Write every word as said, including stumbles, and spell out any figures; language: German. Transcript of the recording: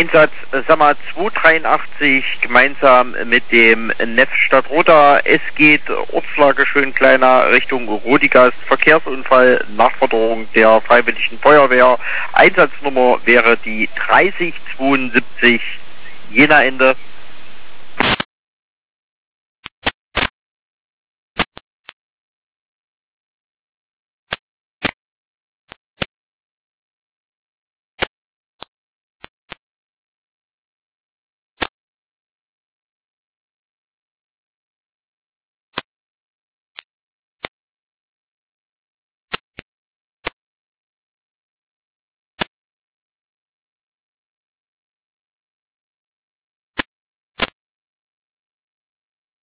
Einsatz Sammer zweihundertdreiundachtzig gemeinsam mit dem N E F Stadtroda. Es geht Ortslage Schönkleiner Richtung Rodigast. Verkehrsunfall, Nachforderung der Freiwilligen Feuerwehr. Einsatznummer wäre die dreißig zweiundsiebzig. Jena Ende.